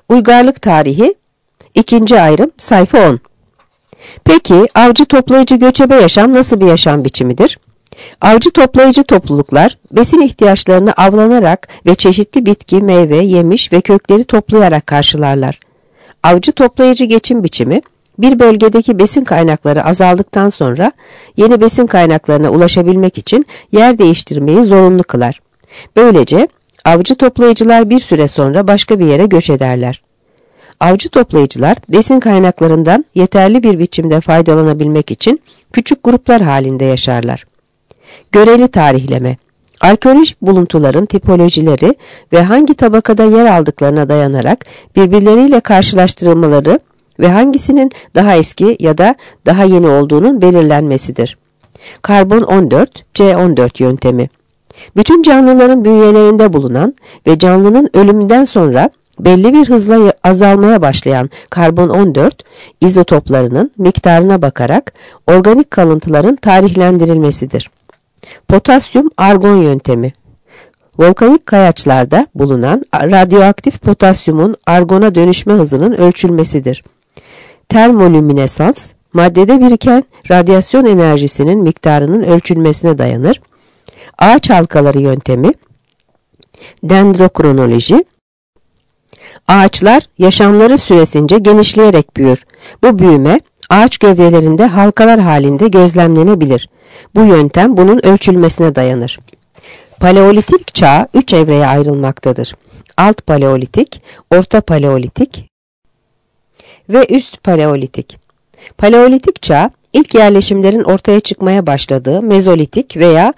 Uygarlık tarihi 2. ayrım sayfa 10. Peki avcı toplayıcı göçebe yaşam nasıl bir yaşam biçimidir? Avcı toplayıcı topluluklar besin ihtiyaçlarını avlanarak ve çeşitli bitki, meyve, yemiş ve kökleri toplayarak karşılarlar. Avcı toplayıcı geçim biçimi bir bölgedeki besin kaynakları azaldıktan sonra yeni besin kaynaklarına ulaşabilmek için yer değiştirmeyi zorunlu kılar. Böylece avcı toplayıcılar bir süre sonra başka bir yere göç ederler. Avcı toplayıcılar besin kaynaklarından yeterli bir biçimde faydalanabilmek için küçük gruplar halinde yaşarlar. Göreli tarihleme, arkeolojik buluntuların tipolojileri ve hangi tabakada yer aldıklarına dayanarak birbirleriyle karşılaştırılmaları ve hangisinin daha eski ya da daha yeni olduğunun belirlenmesidir. Karbon 14, C14 yöntemi. Bütün canlıların bünyelerinde bulunan ve canlının ölümünden sonra belli bir hızla azalmaya başlayan karbon 14 izotoplarının miktarına bakarak organik kalıntıların tarihlendirilmesidir. Potasyum argon yöntemi. Volkanik kayaçlarda bulunan radyoaktif potasyumun argona dönüşme hızının ölçülmesidir. Termolüminesans, maddede biriken radyasyon enerjisinin miktarının ölçülmesine dayanır. Ağaç halkaları yöntemi. Dendrokronoloji. Ağaçlar yaşamları süresince genişleyerek büyür. Bu büyüme ağaç gövdelerinde halkalar halinde gözlemlenebilir. Bu yöntem bunun ölçülmesine dayanır. Paleolitik çağ 3 evreye ayrılmaktadır. Alt paleolitik, orta paleolitik ve üst paleolitik. Paleolitik çağ ilk yerleşimlerin ortaya çıkmaya başladığı mezolitik veya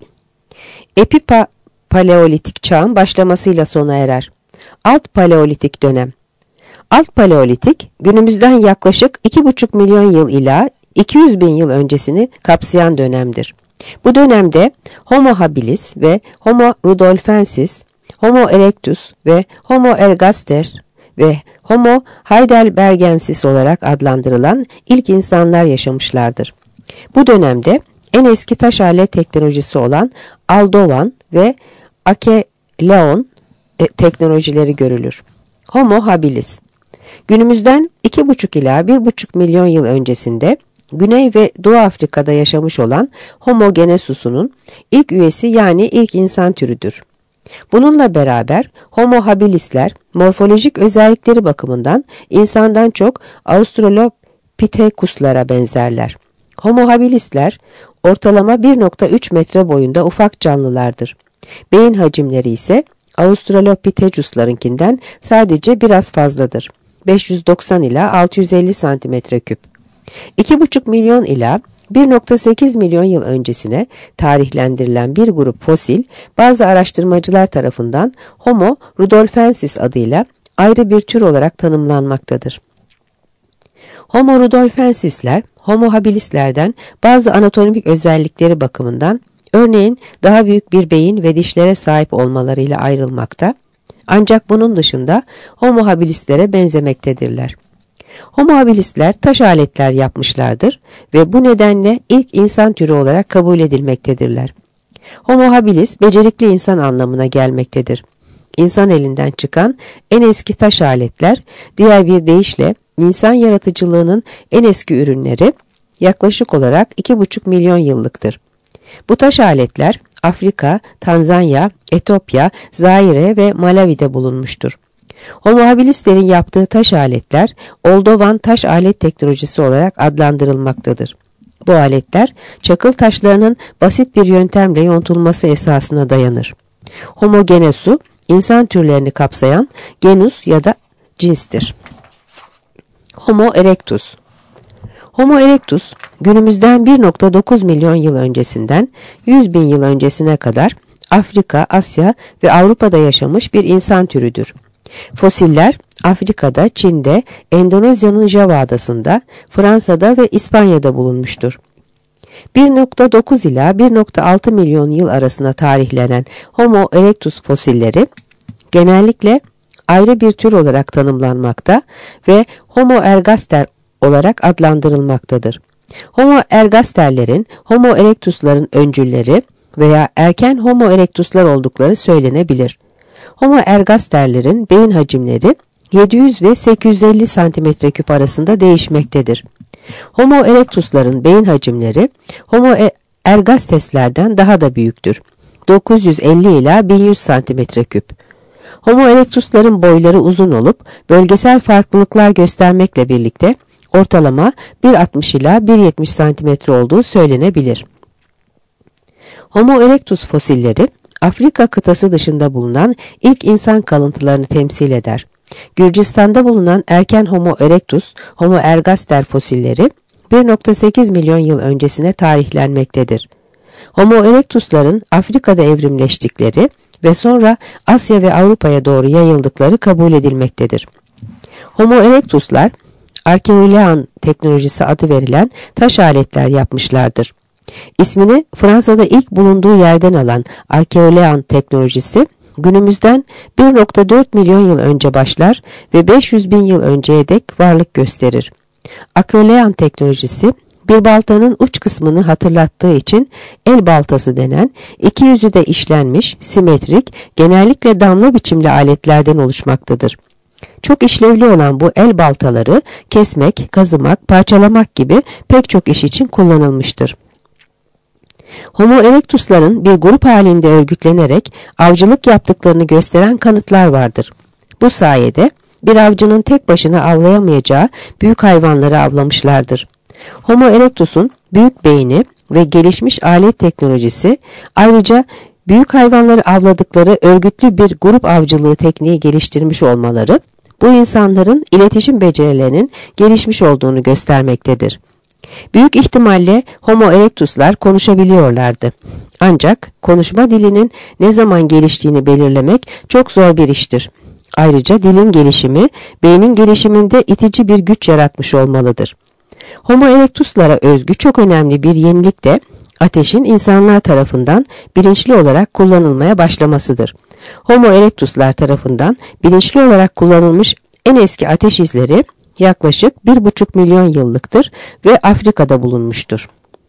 epipaleolitik çağın başlamasıyla sona erer. Alt paleolitik dönem. Alt paleolitik günümüzden yaklaşık 2,5 milyon yıl ila 200 bin yıl öncesini kapsayan dönemdir. Bu dönemde Homo habilis ve Homo rudolfensis, Homo erectus ve Homo ergaster ve Homo heidelbergensis olarak adlandırılan ilk insanlar yaşamışlardır. Bu dönemde en eski taş alet teknolojisi olan Aldovan ve Akeleon teknolojileri görülür. Homo habilis. Günümüzden 2,5 ila 1,5 milyon yıl öncesinde Güney ve Doğu Afrika'da yaşamış olan Homo genesus'unun ilk üyesi yani ilk insan türüdür. Bununla beraber Homo habilisler morfolojik özellikleri bakımından insandan çok Australopithecus'lara benzerler. Homo habilisler ortalama 1,3 metre boyunda ufak canlılardır. Beyin hacimleri ise Australopithecus'larınkinden sadece biraz fazladır. 590 ila 650 santimetre küp. 2,5 milyon ila 1,8 milyon yıl öncesine tarihlendirilen bir grup fosil bazı araştırmacılar tarafından Homo rudolfensis adıyla ayrı bir tür olarak tanımlanmaktadır. Homo rudolfensisler Homo habilislerden bazı anatomik özellikleri bakımından örneğin daha büyük bir beyin ve dişlere sahip olmalarıyla ayrılmakta, ancak bunun dışında Homo habilislere benzemektedirler. Homo habilisler taş aletler yapmışlardır ve bu nedenle ilk insan türü olarak kabul edilmektedirler. Homo habilis becerikli insan anlamına gelmektedir. İnsan elinden çıkan en eski taş aletler, diğer bir deyişle insan yaratıcılığının en eski ürünleri yaklaşık olarak 2,5 milyon yıllıktır. Bu taş aletler Afrika, Tanzanya, Etiyopya, Zaire ve Malavi'de bulunmuştur. Homo habilislerin yaptığı taş aletler Oldovan taş alet teknolojisi olarak adlandırılmaktadır. Bu aletler çakıl taşlarının basit bir yöntemle yontulması esasına dayanır. Homo genesu insan türlerini kapsayan genus ya da cinstir. Homo erectus. Homo erectus günümüzden 1,9 milyon yıl öncesinden 100 bin yıl öncesine kadar Afrika, Asya ve Avrupa'da yaşamış bir insan türüdür. Fosiller Afrika'da, Çin'de, Endonezya'nın Java adasında, Fransa'da ve İspanya'da bulunmuştur. 1,9 ila 1,6 milyon yıl arasında tarihlenen Homo erectus fosilleri genellikle ayrı bir tür olarak tanımlanmakta ve Homo ergaster olarak adlandırılmaktadır. Homo ergasterlerin Homo erectus'ların öncülleri veya erken Homo erectus'lar oldukları söylenebilir. Homo ergasterlerin beyin hacimleri 700 ve 850 cm3 arasında değişmektedir. Homo erectus'ların beyin hacimleri Homo ergastes'lerden daha da büyüktür. 950 ila 1100 cm3. Homo erectus'ların boyları uzun olup bölgesel farklılıklar göstermekle birlikte ortalama 1,60 ila 1,70 cm olduğu söylenebilir. Homo erectus fosilleri Afrika kıtası dışında bulunan ilk insan kalıntılarını temsil eder. Gürcistan'da bulunan erken Homo erectus, Homo ergaster fosilleri 1,8 milyon yıl öncesine tarihlenmektedir. Homo erectus'ların Afrika'da evrimleştikleri ve sonra Asya ve Avrupa'ya doğru yayıldıkları kabul edilmektedir. Homo erectus'lar Arkeolean teknolojisi adı verilen taş aletler yapmışlardır. İsmini Fransa'da ilk bulunduğu yerden alan Arkeolean teknolojisi günümüzden 1,4 milyon yıl önce başlar ve 500 bin yıl önceye dek varlık gösterir. Arkeolean teknolojisi bir baltanın uç kısmını hatırlattığı için el baltası denen iki yüzü de işlenmiş, simetrik, genellikle damla biçimli aletlerden oluşmaktadır. Çok işlevli olan bu el baltaları kesmek, kazımak, parçalamak gibi pek çok iş için kullanılmıştır. Homo erectus'ların bir grup halinde örgütlenerek avcılık yaptıklarını gösteren kanıtlar vardır. Bu sayede bir avcının tek başına avlayamayacağı büyük hayvanları avlamışlardır. Homo erectus'un büyük beyni ve gelişmiş alet teknolojisi ayrıca büyük hayvanları avladıkları örgütlü bir grup avcılığı tekniği geliştirmiş olmaları bu insanların iletişim becerilerinin gelişmiş olduğunu göstermektedir. Büyük ihtimalle Homo erectus'lar konuşabiliyorlardı. Ancak konuşma dilinin ne zaman geliştiğini belirlemek çok zor bir iştir. Ayrıca dilin gelişimi, beynin gelişiminde itici bir güç yaratmış olmalıdır. Homo erectus'lara özgü çok önemli bir yenilik de ateşin insanlar tarafından bilinçli olarak kullanılmaya başlamasıdır. Homo erectus'lar tarafından bilinçli olarak kullanılmış en eski ateş izleri yaklaşık 1,5 milyon yıllıktır ve Afrika'da bulunmuştur.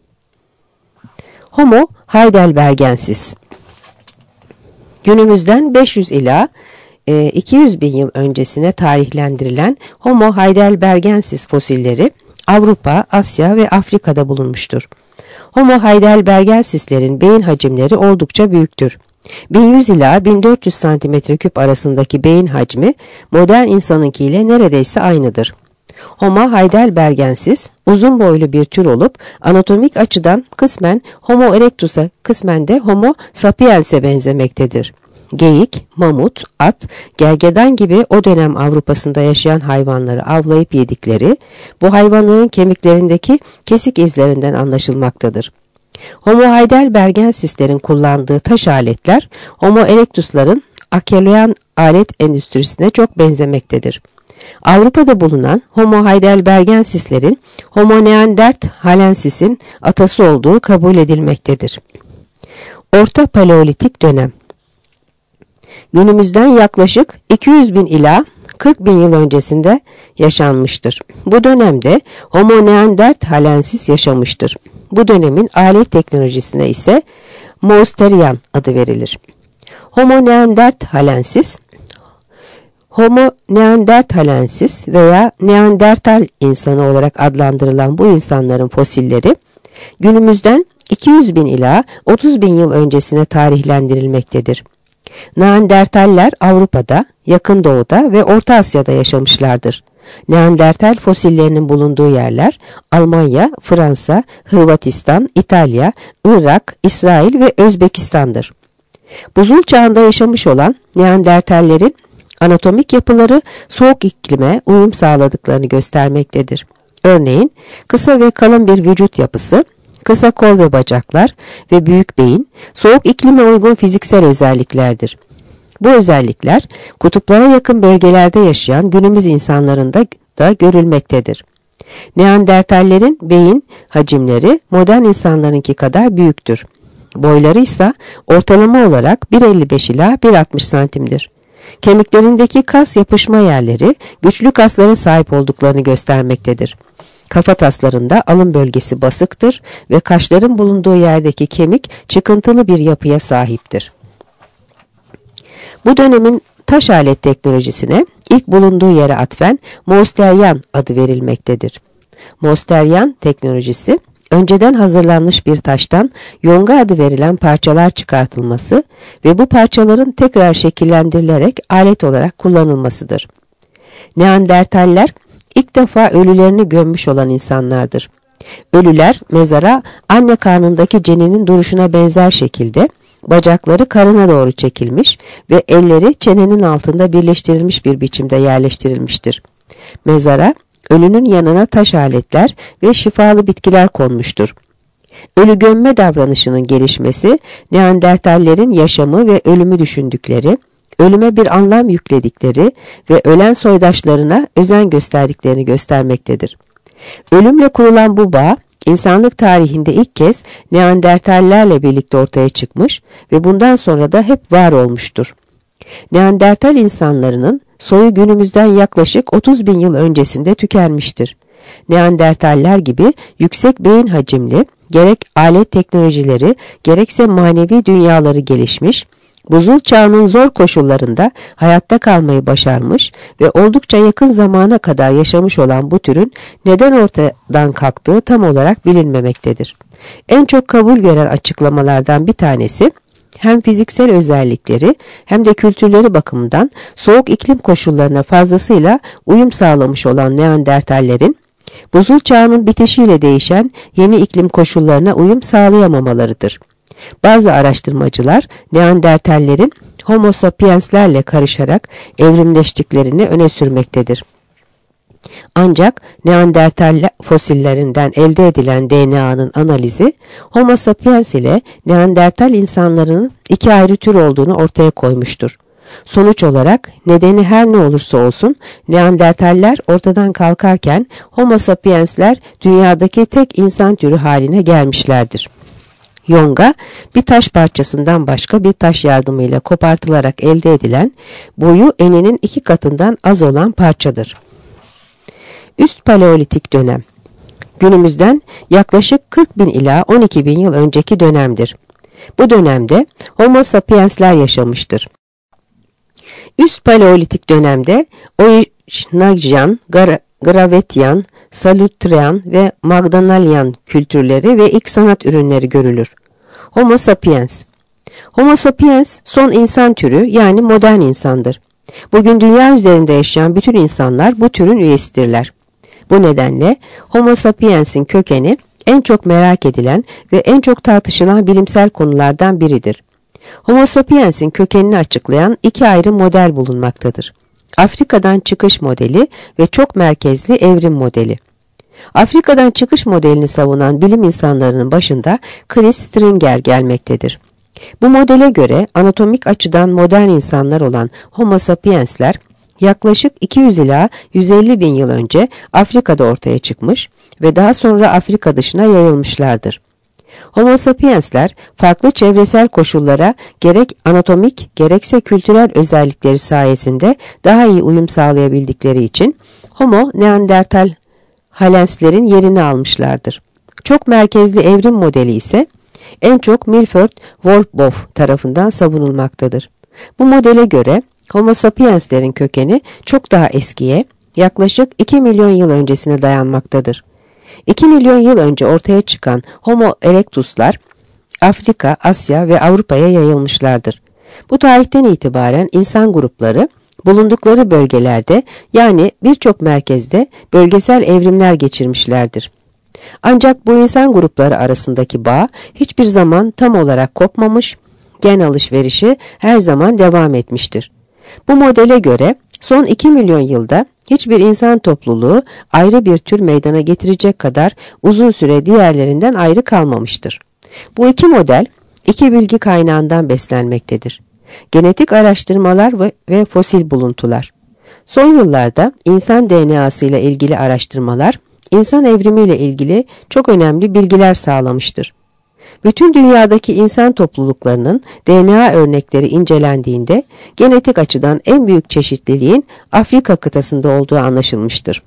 Homo heidelbergensis günümüzden 500 ila 200 bin yıl öncesine tarihlendirilen Homo heidelbergensis fosilleri Avrupa, Asya ve Afrika'da bulunmuştur. Homo heidelbergensislerin beyin hacimleri oldukça büyüktür. 1100 ila 1400 cm3 arasındaki beyin hacmi modern insanınkiyle neredeyse aynıdır. Homo heidelbergensis uzun boylu bir tür olup anatomik açıdan kısmen Homo erectus'a kısmen de Homo sapiens'e benzemektedir. Geyik, mamut, at, gergedan gibi o dönem Avrupa'sında yaşayan hayvanları avlayıp yedikleri bu hayvanların kemiklerindeki kesik izlerinden anlaşılmaktadır. Homo heidelbergensislerin kullandığı taş aletler Homo erectus'ların Arkeolean alet endüstrisine çok benzemektedir. Avrupa'da bulunan Homo heidelbergensislerin Homo neanderthalensis'in atası olduğu kabul edilmektedir. Orta Paleolitik dönem günümüzden yaklaşık 200 bin ila 40 bin yıl öncesinde yaşanmıştır. Bu dönemde Homo neanderthalensis yaşamıştır. Bu dönemin alet teknolojisine ise Mousterian adı verilir. Homo neanderthalensis veya Neandertal insanı olarak adlandırılan bu insanların fosilleri günümüzden 200 bin ila 30 bin yıl öncesine tarihlendirilmektedir. Neandertaller Avrupa'da, Yakın Doğu'da ve Orta Asya'da yaşamışlardır. Neandertal fosillerinin bulunduğu yerler Almanya, Fransa, Hırvatistan, İtalya, Irak, İsrail ve Özbekistan'dır. Buzul çağında yaşamış olan Neandertallerin anatomik yapıları soğuk iklime uyum sağladıklarını göstermektedir. Örneğin kısa ve kalın bir vücut yapısı, kısa kol ve bacaklar ve büyük beyin soğuk iklime uygun fiziksel özelliklerdir. Bu özellikler kutuplara yakın bölgelerde yaşayan günümüz insanlarında da görülmektedir. Neandertallerin beyin hacimleri modern insanlarınki kadar büyüktür. Boyları ise ortalama olarak 1,55 ila 1,60 santimdir. Kemiklerindeki kas yapışma yerleri güçlü kaslara sahip olduklarını göstermektedir. Kafataslarında alın bölgesi basıktır ve kaşların bulunduğu yerdeki kemik çıkıntılı bir yapıya sahiptir. Bu dönemin taş alet teknolojisine ilk bulunduğu yere atfen Mosteryan adı verilmektedir. Mosteryan teknolojisi, önceden hazırlanmış bir taştan yonga adı verilen parçalar çıkartılması ve bu parçaların tekrar şekillendirilerek alet olarak kullanılmasıdır. Neandertaller ilk defa ölülerini gömmüş olan insanlardır. Ölüler mezara anne karnındaki ceninin duruşuna benzer şekilde bacakları karına doğru çekilmiş ve elleri çenenin altında birleştirilmiş bir biçimde yerleştirilmiştir. Mezara ölünün yanına taş aletler ve şifalı bitkiler konmuştur. Ölü gömme davranışının gelişmesi, Neandertallerin yaşamı ve ölümü düşündükleri, ölüme bir anlam yükledikleri ve ölen soydaşlarına özen gösterdiklerini göstermektedir. Ölümle kurulan bu bağ, insanlık tarihinde ilk kez Neandertallerle birlikte ortaya çıkmış ve bundan sonra da hep var olmuştur. Neandertal insanlarının soyu günümüzden yaklaşık 30 bin yıl öncesinde tükenmiştir. Neandertaller gibi yüksek beyin hacimli, gerek alet teknolojileri gerekse manevi dünyaları gelişmiş, buzul çağının zor koşullarında hayatta kalmayı başarmış ve oldukça yakın zamana kadar yaşamış olan bu türün neden ortadan kalktığı tam olarak bilinmemektedir. En çok kabul gören açıklamalardan bir tanesi, hem fiziksel özellikleri hem de kültürleri bakımından soğuk iklim koşullarına fazlasıyla uyum sağlamış olan Neandertallerin, buzul çağının bitişiyle değişen yeni iklim koşullarına uyum sağlayamamalarıdır. Bazı araştırmacılar Neandertallerin Homo sapienslerle karışarak evrimleştiklerini öne sürmektedir. Ancak Neandertal fosillerinden elde edilen DNA'nın analizi Homo sapiens ile Neandertal insanlarının iki ayrı tür olduğunu ortaya koymuştur. Sonuç olarak nedeni her ne olursa olsun Neandertaller ortadan kalkarken Homo sapiensler dünyadaki tek insan türü haline gelmişlerdir. Yonga, bir taş parçasından başka bir taş yardımıyla kopartılarak elde edilen, boyu eninin 2 katından az olan parçadır. Üst Paleolitik dönem, günümüzden yaklaşık 40 bin ila 12 bin yıl önceki dönemdir. Bu dönemde Homo sapiensler yaşamıştır. Üst Paleolitik dönemde Oysnagyan, Gravetyan, Salutrian ve Magdanalyan kültürleri ve ilk sanat ürünleri görülür. Homo sapiens. Homo sapiens son insan türü, yani modern insandır. Bugün dünya üzerinde yaşayan bütün insanlar bu türün üyesidirler. Bu nedenle Homo sapiens'in kökeni en çok merak edilen ve en çok tartışılan bilimsel konulardan biridir. Homo sapiens'in kökenini açıklayan 2 ayrı model bulunmaktadır. Afrika'dan çıkış modeli ve çok merkezli evrim modeli. Afrika'dan çıkış modelini savunan bilim insanlarının başında Chris Stringer gelmektedir. Bu modele göre anatomik açıdan modern insanlar olan Homo sapiensler yaklaşık 200 ila 150 bin yıl önce Afrika'da ortaya çıkmış ve daha sonra Afrika dışına yayılmışlardır. Homo sapiensler farklı çevresel koşullara gerek anatomik gerekse kültürel özellikleri sayesinde daha iyi uyum sağlayabildikleri için Homo Neandertal halenslerin yerini almışlardır. Çok merkezli evrim modeli ise en çok Milford Wolboff tarafından savunulmaktadır. Bu modele göre Homo sapienslerin kökeni çok daha eskiye, yaklaşık 2 milyon yıl öncesine dayanmaktadır. 2 milyon yıl önce ortaya çıkan Homo erectuslar Afrika, Asya ve Avrupa'ya yayılmışlardır. Bu tarihten itibaren insan grupları bulundukları bölgelerde, yani birçok merkezde bölgesel evrimler geçirmişlerdir. Ancak bu insan grupları arasındaki bağ hiçbir zaman tam olarak kopmamış, gen alışverişi her zaman devam etmiştir. Bu modele göre son 2 milyon yılda hiçbir insan topluluğu ayrı bir tür meydana getirecek kadar uzun süre diğerlerinden ayrı kalmamıştır. Bu iki model iki bilgi kaynağından beslenmektedir: genetik araştırmalar ve fosil buluntular. Son yıllarda insan DNA'sı ile ilgili araştırmalar, insan evrimiyle ilgili çok önemli bilgiler sağlamıştır. Bütün dünyadaki insan topluluklarının DNA örnekleri incelendiğinde genetik açıdan en büyük çeşitliliğin Afrika kıtasında olduğu anlaşılmıştır.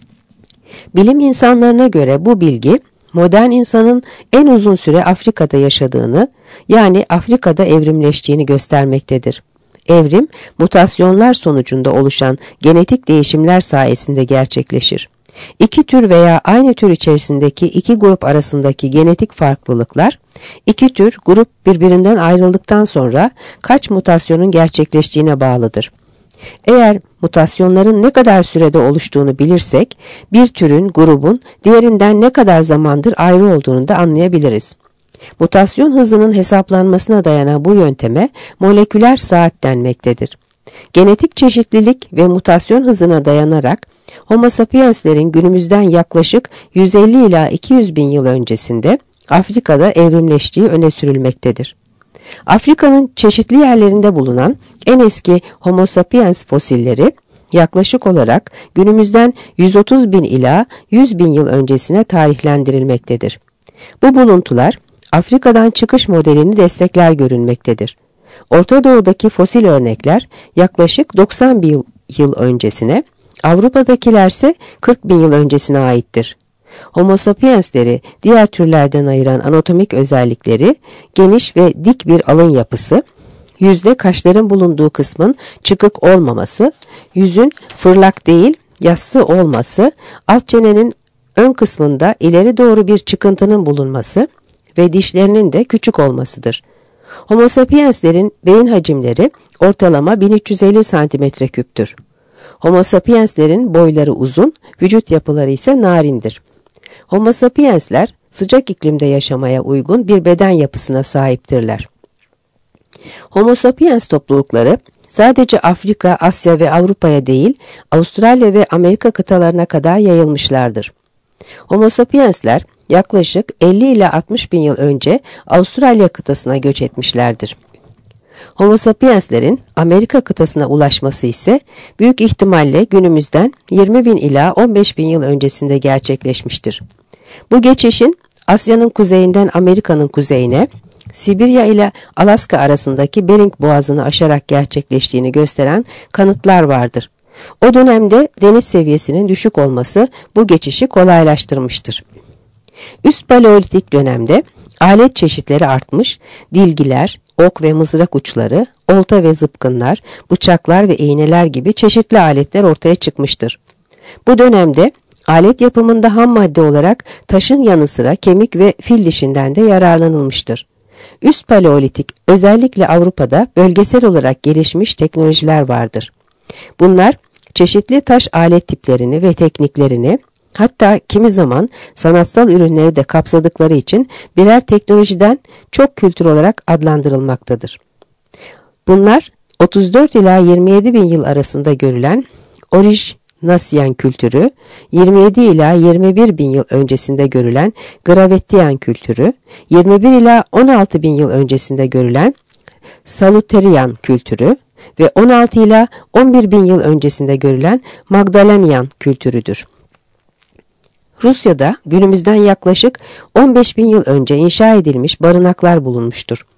Bilim insanlarına göre bu bilgi, modern insanın en uzun süre Afrika'da yaşadığını, yani Afrika'da evrimleştiğini göstermektedir. Evrim, mutasyonlar sonucunda oluşan genetik değişimler sayesinde gerçekleşir. İki tür veya aynı tür içerisindeki iki grup arasındaki genetik farklılıklar, iki tür grup birbirinden ayrıldıktan sonra kaç mutasyonun gerçekleştiğine bağlıdır. Eğer mutasyonların ne kadar sürede oluştuğunu bilirsek, bir türün, grubun diğerinden ne kadar zamandır ayrı olduğunu da anlayabiliriz. Mutasyon hızının hesaplanmasına dayanan bu yönteme moleküler saat denmektedir. Genetik çeşitlilik ve mutasyon hızına dayanarak Homo sapienslerin günümüzden yaklaşık 150 ila 200 bin yıl öncesinde Afrika'da evrimleştiği öne sürülmektedir. Afrika'nın çeşitli yerlerinde bulunan en eski Homo sapiens fosilleri yaklaşık olarak günümüzden 130 bin ila 100 bin yıl öncesine tarihlendirilmektedir. Bu buluntular Afrika'dan çıkış modelini destekler görünmektedir. Orta Doğu'daki fosil örnekler yaklaşık 90 bin yıl öncesine, Avrupa'dakilerse 40 bin yıl öncesine aittir. Homo sapiensleri diğer türlerden ayıran anatomik özellikleri geniş ve dik bir alın yapısı, yüzde kaşların bulunduğu kısmın çıkık olmaması, yüzün fırlak değil yassı olması, alt çenenin ön kısmında ileri doğru bir çıkıntının bulunması ve dişlerinin de küçük olmasıdır. Homo sapienslerin beyin hacimleri ortalama 1350 cm3'tür. Homo sapienslerin boyları uzun, vücut yapıları ise narindir. Homo sapiensler sıcak iklimde yaşamaya uygun bir beden yapısına sahiptirler. Homo sapiens toplulukları sadece Afrika, Asya ve Avrupa'ya değil, Avustralya ve Amerika kıtalarına kadar yayılmışlardır. Homo sapiensler yaklaşık 50 ila 60 bin yıl önce Avustralya kıtasına göç etmişlerdir. Homo sapienslerin Amerika kıtasına ulaşması ise büyük ihtimalle günümüzden 20 bin ila 15 bin yıl öncesinde gerçekleşmiştir. Bu geçişin Asya'nın kuzeyinden Amerika'nın kuzeyine, Sibirya ile Alaska arasındaki Bering Boğazı'nı aşarak gerçekleştiğini gösteren kanıtlar vardır. O dönemde deniz seviyesinin düşük olması bu geçişi kolaylaştırmıştır. Üst Paleolitik dönemde alet çeşitleri artmış, dilgiler, ok ve mızrak uçları, olta ve zıpkınlar, bıçaklar ve iğneler gibi çeşitli aletler ortaya çıkmıştır. Bu dönemde alet yapımında ham madde olarak taşın yanı sıra kemik ve fil dişinden de yararlanılmıştır. Üst Paleolitik, özellikle Avrupa'da bölgesel olarak gelişmiş teknolojiler vardır. Bunlar çeşitli taş alet tiplerini ve tekniklerini, hatta kimi zaman sanatsal ürünleri de kapsadıkları için birer teknolojiden çok kültür olarak adlandırılmaktadır. Bunlar 34 ila 27 bin yıl arasında görülen Orijnasyen kültürü, 27 ila 21 bin yıl öncesinde görülen Gravettian kültürü, 21 ila 16 bin yıl öncesinde görülen Saluterian kültürü ve 16 ila 11 bin yıl öncesinde görülen Magdalenian kültürüdür. Rusya'da günümüzden yaklaşık 15 bin yıl önce inşa edilmiş barınaklar bulunmuştur.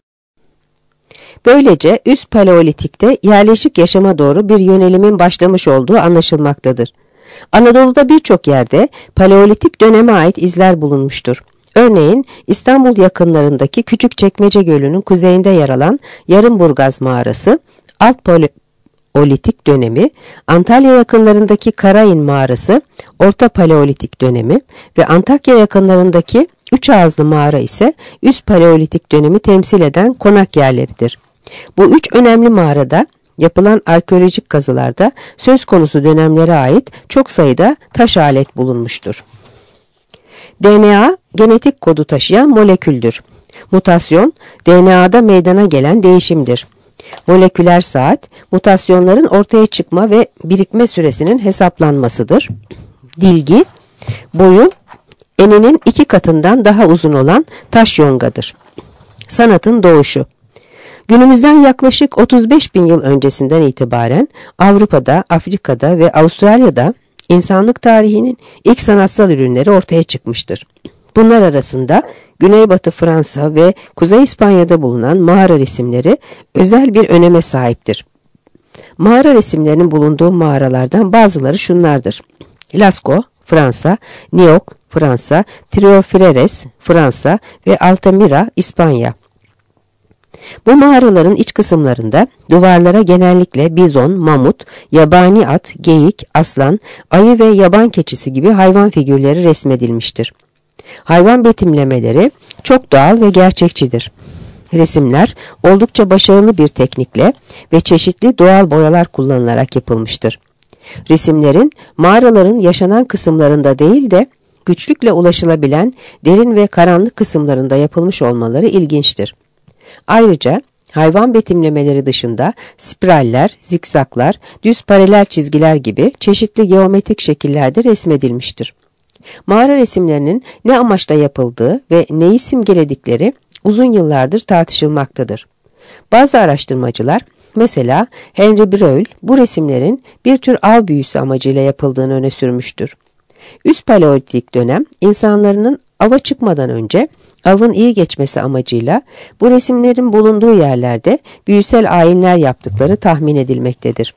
Böylece üst Paleolitik'te yerleşik yaşama doğru bir yönelimin başlamış olduğu anlaşılmaktadır. Anadolu'da birçok yerde Paleolitik döneme ait izler bulunmuştur. Örneğin İstanbul yakınlarındaki Küçükçekmece Gölü'nün kuzeyinde yer alan Yarımburgaz Mağarası, Alt Paleolitik dönemi, Antalya yakınlarındaki Karayın Mağarası, Orta Paleolitik dönemi ve Antakya yakınlarındaki Üç Ağızlı Mağara ise Üst Paleolitik dönemi temsil eden konak yerleridir. Bu üç önemli mağarada yapılan arkeolojik kazılarda söz konusu dönemlere ait çok sayıda taş alet bulunmuştur. DNA, genetik kodu taşıyan moleküldür. Mutasyon, DNA'da meydana gelen değişimdir. Moleküler saat, mutasyonların ortaya çıkma ve birikme süresinin hesaplanmasıdır. Dilgi, boyu eninin 2 katından daha uzun olan taş yongadır. Sanatın doğuşu. Günümüzden yaklaşık 35 bin yıl öncesinden itibaren Avrupa'da, Afrika'da ve Avustralya'da insanlık tarihinin ilk sanatsal ürünleri ortaya çıkmıştır. Bunlar arasında Güneybatı Fransa ve Kuzey İspanya'da bulunan mağara resimleri özel bir öneme sahiptir. Mağara resimlerinin bulunduğu mağaralardan bazıları şunlardır: Lascaux, Fransa, Niok, Fransa, Triofreres, Fransa ve Altamira, İspanya. Bu mağaraların iç kısımlarında duvarlara genellikle bizon, mamut, yabani at, geyik, aslan, ayı ve yaban keçisi gibi hayvan figürleri resmedilmiştir. Hayvan betimlemeleri çok doğal ve gerçekçidir. Resimler oldukça başarılı bir teknikle ve çeşitli doğal boyalar kullanılarak yapılmıştır. Resimlerin mağaraların yaşanan kısımlarında değil de güçlükle ulaşılabilen derin ve karanlık kısımlarında yapılmış olmaları ilginçtir. Ayrıca hayvan betimlemeleri dışında spiraller, zikzaklar, düz paralel çizgiler gibi çeşitli geometrik şekillerde resmedilmiştir. Mağara resimlerinin ne amaçla yapıldığı ve neyi simgeledikleri uzun yıllardır tartışılmaktadır. Bazı araştırmacılar, mesela Henry Breuil, bu resimlerin bir tür av büyüsü amacıyla yapıldığını öne sürmüştür. Üst paleolitik dönem insanların ava çıkmadan önce avın iyi geçmesi amacıyla bu resimlerin bulunduğu yerlerde büyüsel ayinler yaptıkları tahmin edilmektedir.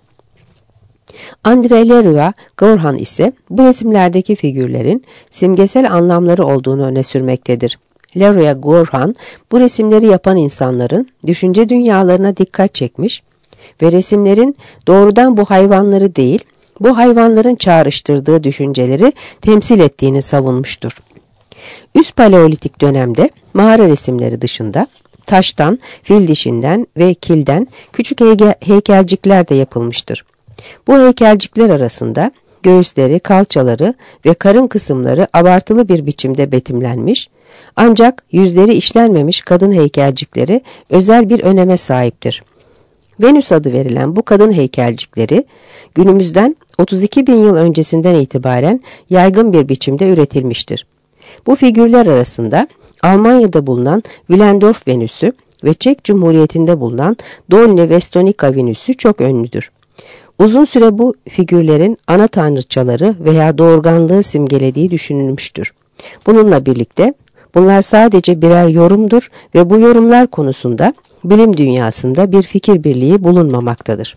André Leroy-Gourhan ise bu resimlerdeki figürlerin simgesel anlamları olduğunu öne sürmektedir. Leroy-Gourhan bu resimleri yapan insanların düşünce dünyalarına dikkat çekmiş ve resimlerin doğrudan bu hayvanları değil, bu hayvanların çağrıştırdığı düşünceleri temsil ettiğini savunmuştur. Üst paleolitik dönemde mağara resimleri dışında taştan, fil dişinden ve kilden küçük heykelcikler de yapılmıştır. Bu heykelcikler arasında göğüsleri, kalçaları ve karın kısımları abartılı bir biçimde betimlenmiş, ancak yüzleri işlenmemiş kadın heykelcikleri özel bir öneme sahiptir. Venüs adı verilen bu kadın heykelcikleri günümüzden 32 bin yıl öncesinden itibaren yaygın bir biçimde üretilmiştir. Bu figürler arasında Almanya'da bulunan Willendorf Venüsü ve Çek Cumhuriyeti'nde bulunan Dolny Westonica Venüsü çok ünlüdür. Uzun süre bu figürlerin ana tanrıçaları veya doğurganlığı simgelediği düşünülmüştür. Bununla birlikte bunlar sadece birer yorumdur ve bu yorumlar konusunda bilim dünyasında bir fikir birliği bulunmamaktadır.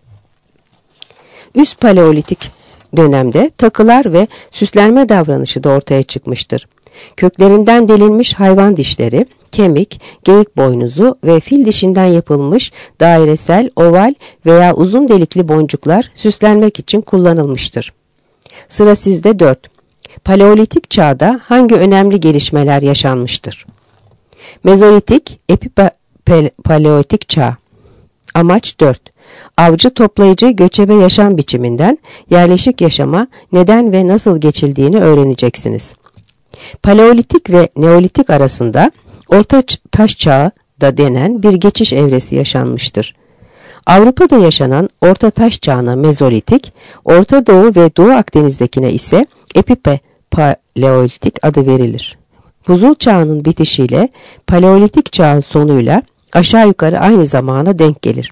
Üst paleolitik dönemde takılar ve süslenme davranışı da ortaya çıkmıştır. Köklerinden delinmiş hayvan dişleri, kemik, geyik boynuzu ve fil dişinden yapılmış dairesel, oval veya uzun delikli boncuklar süslenmek için kullanılmıştır. Sıra sizde 4. Paleolitik çağda hangi önemli gelişmeler yaşanmıştır? Mezolitik, epipaleolitik çağ. Amaç 4. Avcı toplayıcı göçebe yaşam biçiminden yerleşik yaşama neden ve nasıl geçildiğini öğreneceksiniz. Paleolitik ve Neolitik arasında Orta Taş Çağı da denen bir geçiş evresi yaşanmıştır. Avrupa'da yaşanan Orta Taş Çağı'na Mezolitik, Orta Doğu ve Doğu Akdeniz'dekine ise Epipaleolitik adı verilir. Buzul Çağı'nın bitişiyle Paleolitik Çağ'ın sonuyla aşağı yukarı aynı zamana denk gelir.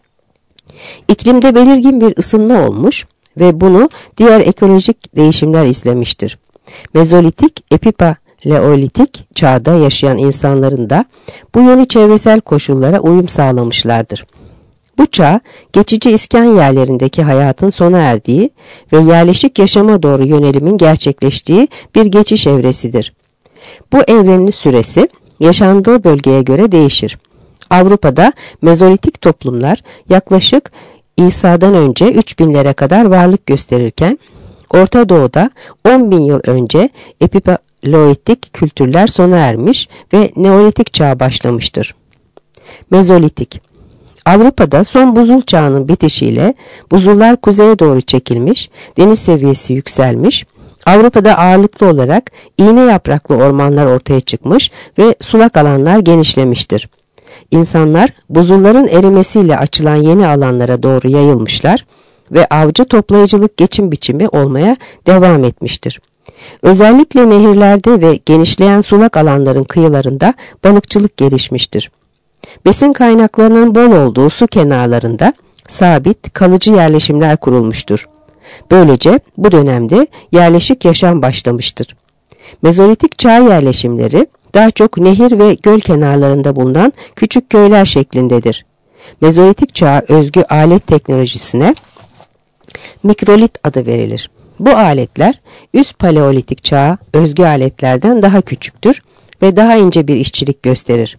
İklimde belirgin bir ısınma olmuş ve bunu diğer ekolojik değişimler izlemiştir. Mezolitik, epipaleolitik çağda yaşayan insanların da bu yeni çevresel koşullara uyum sağlamışlardır. Bu çağ, geçici iskan yerlerindeki hayatın sona erdiği ve yerleşik yaşama doğru yönelimin gerçekleştiği bir geçiş evresidir. Bu evrenin süresi yaşandığı bölgeye göre değişir. Avrupa'da Mezolitik toplumlar yaklaşık İsa'dan önce 3000'lere kadar varlık gösterirken, Orta Doğu'da 10.000 yıl önce epipaleolitik kültürler sona ermiş ve Neolitik çağ başlamıştır. Mezolitik. Avrupa'da son buzul çağının bitişiyle buzullar kuzeye doğru çekilmiş, deniz seviyesi yükselmiş, Avrupa'da ağırlıklı olarak iğne yapraklı ormanlar ortaya çıkmış ve sulak alanlar genişlemiştir. İnsanlar buzulların erimesiyle açılan yeni alanlara doğru yayılmışlar ve avcı toplayıcılık geçim biçimi olmaya devam etmiştir. Özellikle nehirlerde ve genişleyen sulak alanların kıyılarında balıkçılık gelişmiştir. Besin kaynaklarının bol olduğu su kenarlarında sabit, kalıcı yerleşimler kurulmuştur. Böylece bu dönemde yerleşik yaşam başlamıştır. Mezolitik çağ yerleşimleri daha çok nehir ve göl kenarlarında bulunan küçük köyler şeklindedir. Mezolitik çağa özgü alet teknolojisine mikrolit adı verilir. Bu aletler üst paleolitik çağa özgü aletlerden daha küçüktür ve daha ince bir işçilik gösterir.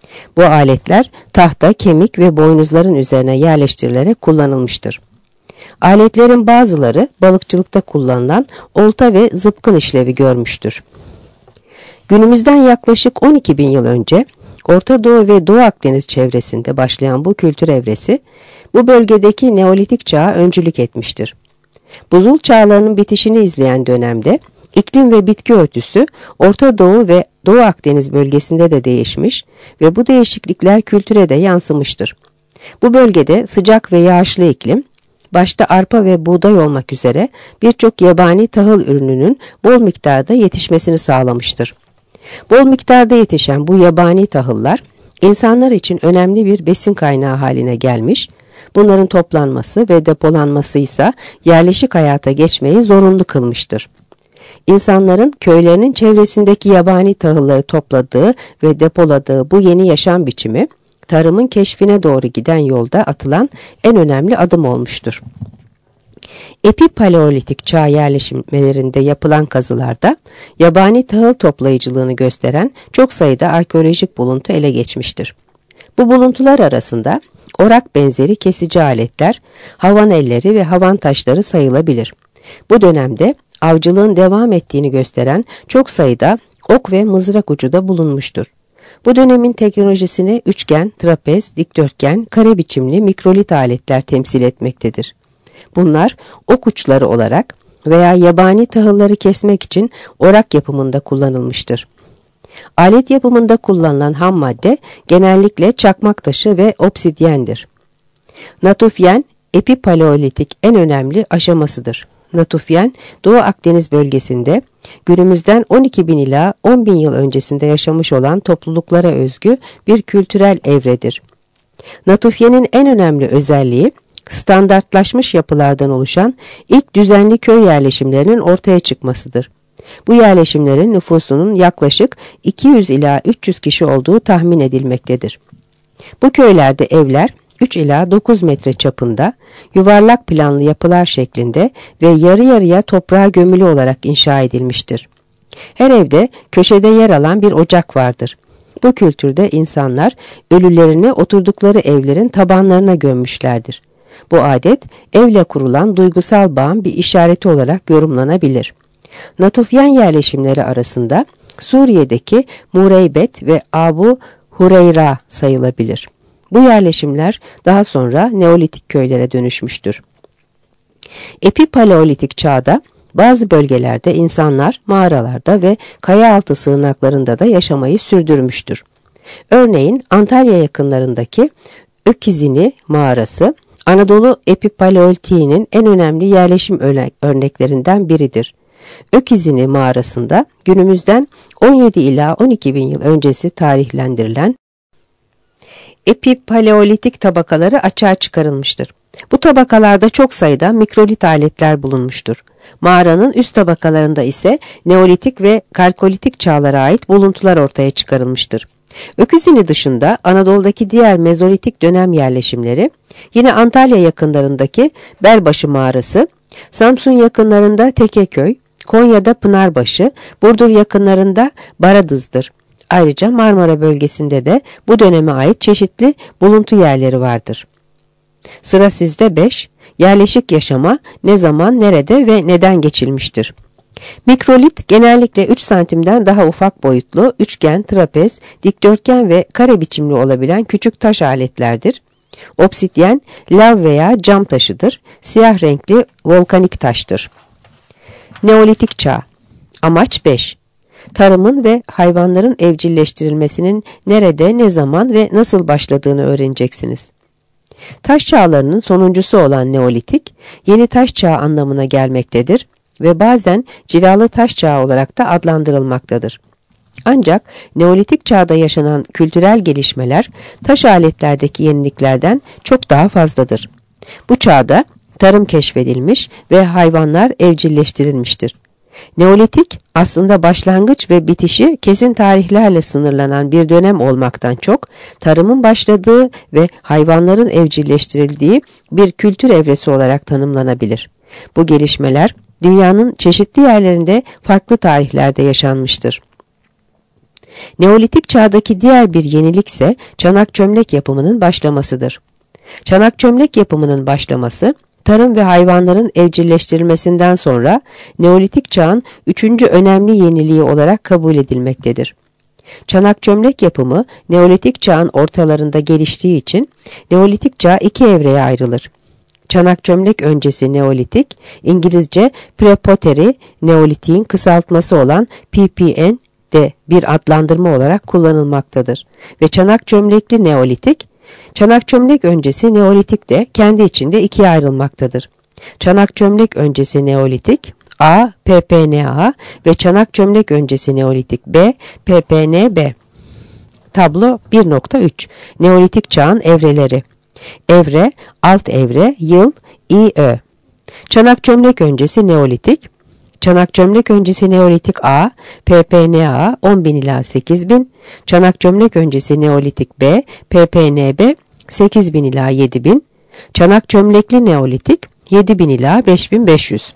Bu aletler tahta, kemik ve boynuzların üzerine yerleştirilerek kullanılmıştır. Aletlerin bazıları balıkçılıkta kullanılan olta ve zıpkın işlevi görmüştür. Günümüzden yaklaşık 12 bin yıl önce Orta Doğu ve Doğu Akdeniz çevresinde başlayan bu kültür evresi bu bölgedeki Neolitik çağa öncülük etmiştir. Buzul çağlarının bitişini izleyen dönemde iklim ve bitki örtüsü Orta Doğu ve Doğu Akdeniz bölgesinde de değişmiş ve bu değişiklikler kültüre de yansımıştır. Bu bölgede sıcak ve yağışlı iklim, başta arpa ve buğday olmak üzere birçok yabani tahıl ürününün bol miktarda yetişmesini sağlamıştır. Bol miktarda yetişen bu yabani tahıllar, insanlar için önemli bir besin kaynağı haline gelmiş, bunların toplanması ve depolanması ise yerleşik hayata geçmeyi zorunlu kılmıştır. İnsanların köylerinin çevresindeki yabani tahılları topladığı ve depoladığı bu yeni yaşam biçimi, tarımın keşfine doğru giden yolda atılan en önemli adım olmuştur. Epipaleolitik çağ yerleşimlerinde yapılan kazılarda yabani tahıl toplayıcılığını gösteren çok sayıda arkeolojik buluntu ele geçmiştir. Bu buluntular arasında orak benzeri kesici aletler, havan elleri ve havan taşları sayılabilir. Bu dönemde avcılığın devam ettiğini gösteren çok sayıda ok ve mızrak ucu da bulunmuştur. Bu dönemin teknolojisini üçgen, trapez, dikdörtgen, kare biçimli mikrolit aletler temsil etmektedir. Bunlar ok uçları olarak veya yabani tahılları kesmek için orak yapımında kullanılmıştır. Alet yapımında kullanılan ham madde genellikle çakmak taşı ve obsidyendir. Natufyen, epipaleolitik en önemli aşamasıdır. Natufyen, Doğu Akdeniz bölgesinde günümüzden 12 bin ila 10 bin yıl öncesinde yaşamış olan topluluklara özgü bir kültürel evredir. Natufyen'in en önemli özelliği, standartlaşmış yapılardan oluşan ilk düzenli köy yerleşimlerinin ortaya çıkmasıdır. Bu yerleşimlerin nüfusunun yaklaşık 200 ila 300 kişi olduğu tahmin edilmektedir. Bu köylerde evler 3 ila 9 metre çapında, yuvarlak planlı yapılar şeklinde ve yarı yarıya toprağa gömülü olarak inşa edilmiştir. Her evde köşede yer alan bir ocak vardır. Bu kültürde insanlar ölülerini oturdukları evlerin tabanlarına gömmüşlerdir. Bu adet evle kurulan duygusal bağın bir işareti olarak yorumlanabilir. Natufyen yerleşimleri arasında Suriye'deki Mureybet ve Abu Hureyra sayılabilir. Bu yerleşimler daha sonra Neolitik köylere dönüşmüştür. Epipaleolitik çağda bazı bölgelerde insanlar mağaralarda ve kaya altı sığınaklarında da yaşamayı sürdürmüştür. Örneğin Antalya yakınlarındaki Ökizini mağarası, Anadolu epipaleolitiğinin en önemli yerleşim örneklerinden biridir. Ökizini mağarasında günümüzden 17 ila 12 bin yıl öncesi tarihlendirilen epipaleolitik tabakaları açığa çıkarılmıştır. Bu tabakalarda çok sayıda mikrolit aletler bulunmuştur. Mağaranın üst tabakalarında ise Neolitik ve Kalkolitik çağlara ait buluntular ortaya çıkarılmıştır. Öküzini dışında Anadolu'daki diğer mezolitik dönem yerleşimleri, yine Antalya yakınlarındaki Belbaşı mağarası, Samsun yakınlarında Tekeköy, Konya'da Pınarbaşı, Burdur yakınlarında Baradız'dır. Ayrıca Marmara bölgesinde de bu döneme ait çeşitli buluntu yerleri vardır. Sıra sizde 5. Yerleşik yaşama ne zaman, nerede ve neden geçilmiştir? Mikrolit genellikle 3 santimden daha ufak boyutlu, üçgen, trapez, dikdörtgen ve kare biçimli olabilen küçük taş aletlerdir. Obsidyen, lav veya cam taşıdır. Siyah renkli volkanik taştır. Neolitik çağ. Amaç 5. Tarımın ve hayvanların evcilleştirilmesinin nerede, ne zaman ve nasıl başladığını öğreneceksiniz. Taş çağlarının sonuncusu olan Neolitik, yeni taş çağı anlamına gelmektedir ve bazen cilalı taş çağı olarak da adlandırılmaktadır. Ancak Neolitik çağda yaşanan kültürel gelişmeler taş aletlerdeki yeniliklerden çok daha fazladır. Bu çağda tarım keşfedilmiş ve hayvanlar evcilleştirilmiştir. Neolitik aslında başlangıç ve bitişi kesin tarihlerle sınırlanan bir dönem olmaktan çok, tarımın başladığı ve hayvanların evcilleştirildiği bir kültür evresi olarak tanımlanabilir. Bu gelişmeler dünyanın çeşitli yerlerinde farklı tarihlerde yaşanmıştır. Neolitik çağdaki diğer bir yenilik ise çanak çömlek yapımının başlamasıdır. Çanak çömlek yapımının başlaması, tarım ve hayvanların evcilleştirilmesinden sonra Neolitik çağın 3. önemli yeniliği olarak kabul edilmektedir. Çanak çömlek yapımı Neolitik çağın ortalarında geliştiği için Neolitik çağ 2 evreye ayrılır. Çanak çömlek öncesi Neolitik, İngilizce Pre-Pottery Neolitik'in kısaltması olan PPN de bir adlandırma olarak kullanılmaktadır. Ve çanak çömlekli Neolitik, çanak çömlek öncesi Neolitik de kendi içinde ikiye ayrılmaktadır. Çanak çömlek öncesi Neolitik A, PPNA ve çanak çömlek öncesi Neolitik B, PPNB. Tablo 1.3 Neolitik çağın evreleri. Evre, alt evre, yıl, İÖ. Çanak çömlek öncesi Neolitik. Çanak çömlek öncesi Neolitik A, PPNA 10.000 ila 8.000. Çanak çömlek öncesi Neolitik B, PPNB 8.000 ila 7.000. Çanak çömlekli Neolitik 7.000 ila 5.500.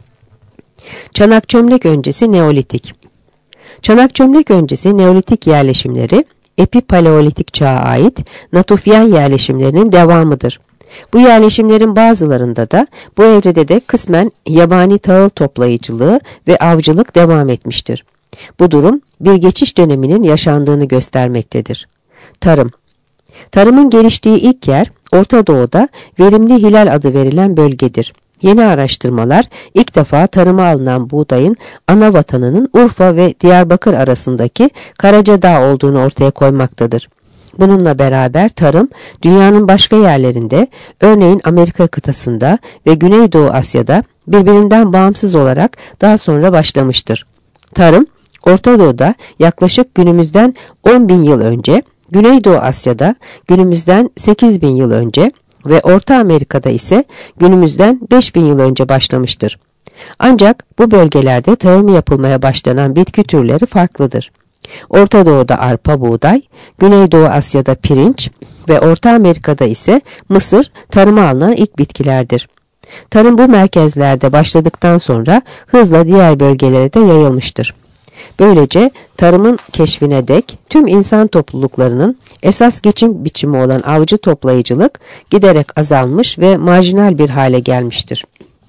Çanak çömlek öncesi Neolitik. Çanak çömlek öncesi Neolitik yerleşimleri Epipaleolitik çağa ait Natufyen yerleşimlerinin devamıdır. Bu yerleşimlerin bazılarında da bu evrede de kısmen yabani tahıl toplayıcılığı ve avcılık devam etmiştir. Bu durum bir geçiş döneminin yaşandığını göstermektedir. Tarım. Tarımın geliştiği ilk yer Orta Doğu'da Verimli Hilal adı verilen bölgedir. Yeni araştırmalar ilk defa tarıma alınan buğdayın ana vatanının Urfa ve Diyarbakır arasındaki Karacadağ olduğunu ortaya koymaktadır. Bununla beraber tarım dünyanın başka yerlerinde, örneğin Amerika kıtasında ve Güneydoğu Asya'da birbirinden bağımsız olarak daha sonra başlamıştır. Tarım, Orta Doğu'da yaklaşık günümüzden 10.000 yıl önce, Güneydoğu Asya'da günümüzden 8.000 yıl önce ve Orta Amerika'da ise günümüzden 5.000 yıl önce başlamıştır. Ancak bu bölgelerde tarım yapılmaya başlanan bitki türleri farklıdır. Orta Doğu'da arpa buğday, Güneydoğu Asya'da pirinç ve Orta Amerika'da ise mısır tarıma alınan ilk bitkilerdir. Tarım bu merkezlerde başladıktan sonra hızla diğer bölgelere de yayılmıştır. Böylece tarımın keşfine dek tüm insan topluluklarının esas geçim biçimi olan avcı toplayıcılık giderek azalmış ve marjinal bir hale gelmiştir.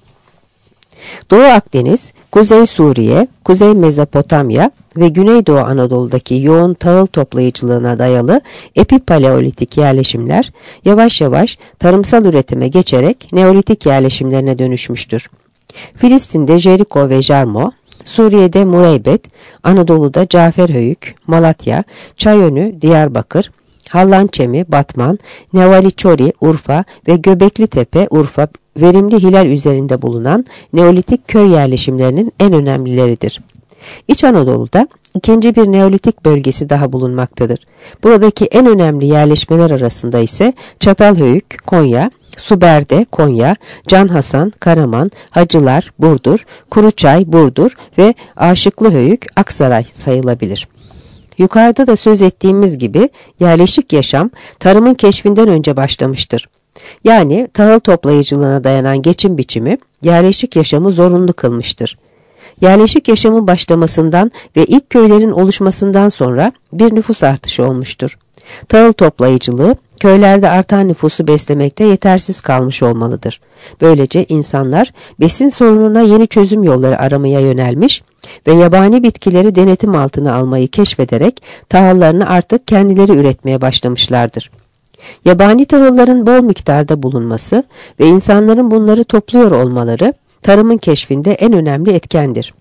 Doğu Akdeniz, Kuzey Suriye, Kuzey Mezopotamya ve Güneydoğu Anadolu'daki yoğun tahıl toplayıcılığına dayalı epipaleolitik yerleşimler yavaş yavaş tarımsal üretime geçerek neolitik yerleşimlerine dönüşmüştür. Filistin'de Jeriko ve Jarmo, Suriye'de Mureybet, Anadolu'da Caferhöyük, Malatya, Çayönü, Diyarbakır, Hallançemi, Batman, Nevaliçori, Urfa ve Göbeklitepe, Urfa, Verimli Hilal üzerinde bulunan Neolitik köy yerleşimlerinin en önemlileridir. İç Anadolu'da ikinci bir Neolitik bölgesi daha bulunmaktadır. Buradaki en önemli yerleşmeler arasında ise Çatalhöyük, Konya, Suberde, Konya, Can Hasan, Karaman, Hacılar, Burdur, Kuruçay, Burdur ve Aşıklıhöyük, Aksaray sayılabilir. Yukarıda da söz ettiğimiz gibi yerleşik yaşam tarımın keşfinden önce başlamıştır. Yani tahıl toplayıcılığına dayanan geçim biçimi yerleşik yaşamı zorunlu kılmıştır. Yerleşik yaşamın başlamasından ve ilk köylerin oluşmasından sonra bir nüfus artışı olmuştur. Tahıl toplayıcılığı köylerde artan nüfusu beslemekte yetersiz kalmış olmalıdır. Böylece insanlar besin sorununa yeni çözüm yolları aramaya yönelmiş ve yabani bitkileri denetim altına almayı keşfederek tahıllarını artık kendileri üretmeye başlamışlardır. Yabani tahılların bol miktarda bulunması ve insanların bunları topluyor olmaları tarımın keşfinde en önemli etkendir.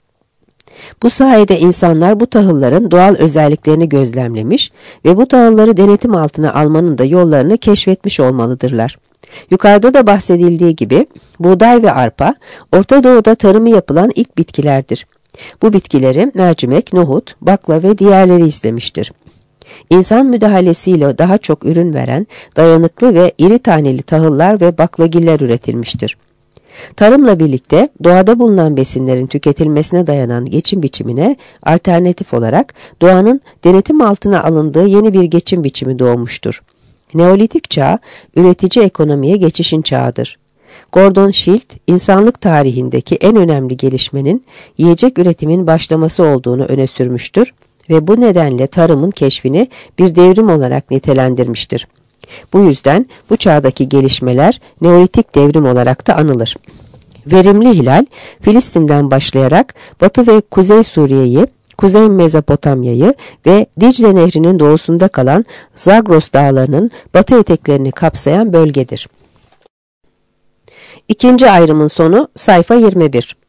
Bu sayede insanlar bu tahılların doğal özelliklerini gözlemlemiş ve bu tahılları denetim altına almanın da yollarını keşfetmiş olmalıdırlar. Yukarıda da bahsedildiği gibi buğday ve arpa Orta Doğu'da tarımı yapılan ilk bitkilerdir. Bu bitkileri mercimek, nohut, bakla ve diğerleri izlemiştir. İnsan müdahalesiyle daha çok ürün veren dayanıklı ve iri taneli tahıllar ve baklagiller üretilmiştir. Tarımla birlikte doğada bulunan besinlerin tüketilmesine dayanan geçim biçimine alternatif olarak doğanın denetim altına alındığı yeni bir geçim biçimi doğmuştur. Neolitik çağ, üretici ekonomiye geçişin çağıdır. Gordon Schild, insanlık tarihindeki en önemli gelişmenin yiyecek üretimin başlaması olduğunu öne sürmüştür ve bu nedenle tarımın keşfini bir devrim olarak nitelendirmiştir. Bu yüzden bu çağdaki gelişmeler Neolitik devrim olarak da anılır. Verimli hilal, Filistin'den başlayarak Batı ve Kuzey Suriye'yi, Kuzey Mezopotamya'yı ve Dicle Nehri'nin doğusunda kalan Zagros Dağları'nın batı eteklerini kapsayan bölgedir. İkinci ayrımın sonu sayfa 21.